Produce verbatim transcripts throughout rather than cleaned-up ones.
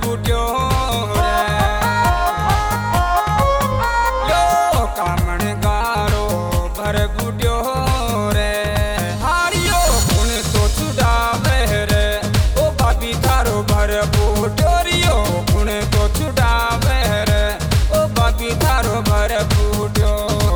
बूट्यो रे यो कामण गारो भर बूट्यो रे हारियो गुण तो छुड़ावे रे ओ बाबी थारो भर बूट्यो रियो गुण तो छुड़ावे रे ओ बाबी थारो भर बूट्यो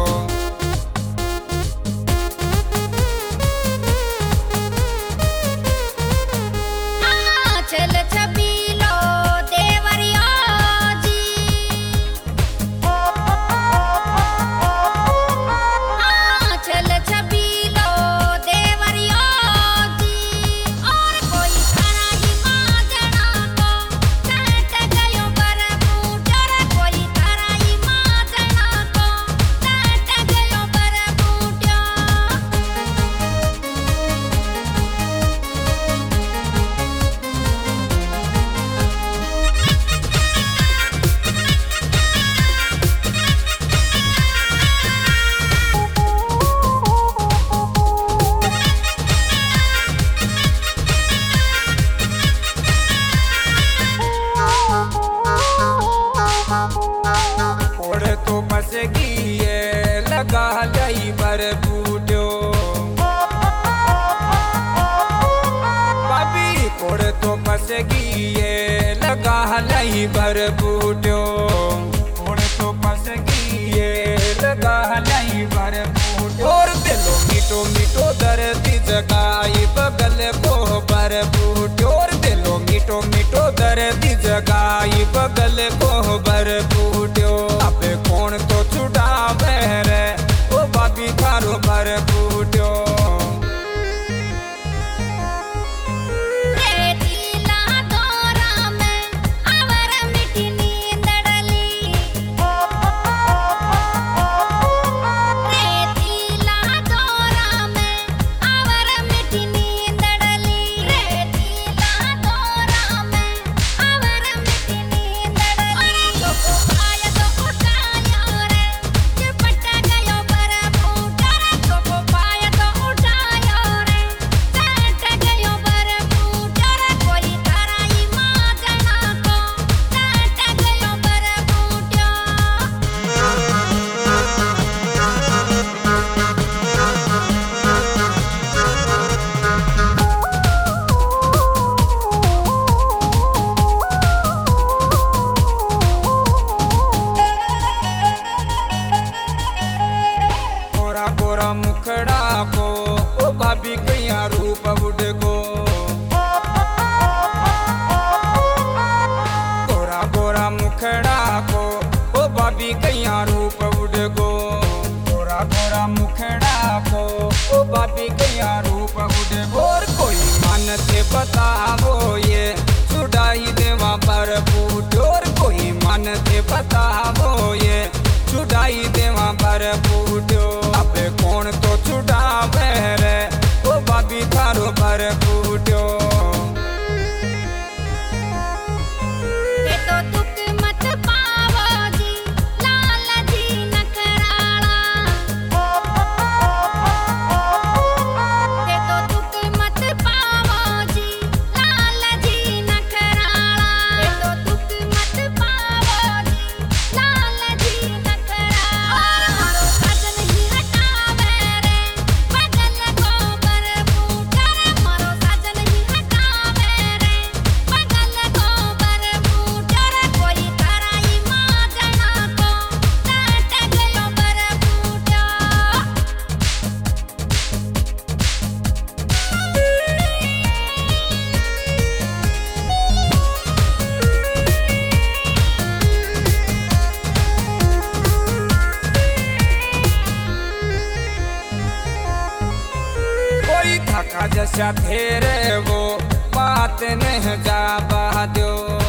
लगा लई भर बूट्यो बाबी कोड़ तो पसगी ये लगा लई भर बूट्यो कोड़ तो पसगी ये लगा लई भर बूट्यो और दिलो मीठो मीठो दर्द जगाई बगल को भर बूट्यो और दिलो मीठो मीठो दर्द जगाई बगल को भर बूट्यो अब कौन तो छुड़ावे रे ओ बाबी थारो भर बूट्यो मुखड़ा को ओ भाभी कया रूप उड़ को गोरा गोरा मुखड़ा को ओ भाभी कया रूप उड़ को गोरा गोरा मुखड़ा को ओ भाभी कया रूप उड़ और कोई मन से बतावो ये छुड़ाई देवा पर बूट और कोई मन से बतावो ये छुड़ाई देवा पर बूट्यो अब कौन तो छुड़ावे रे ओ बाबी थारो भर बूट्यो थका जैसा तेरे वो बात नहीं जा दो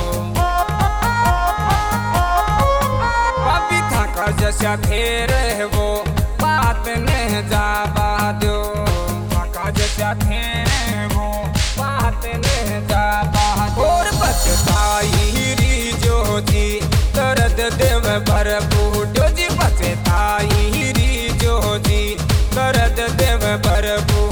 बाबी थका जैसा तेरे वो बात नहीं जा दो थका जैसा तेरे वो बात नहीं जा और बचताई री जो जी दर्द देव भर बूट्यो जी बचताई री जो जी दर्द देव भर बूट्यो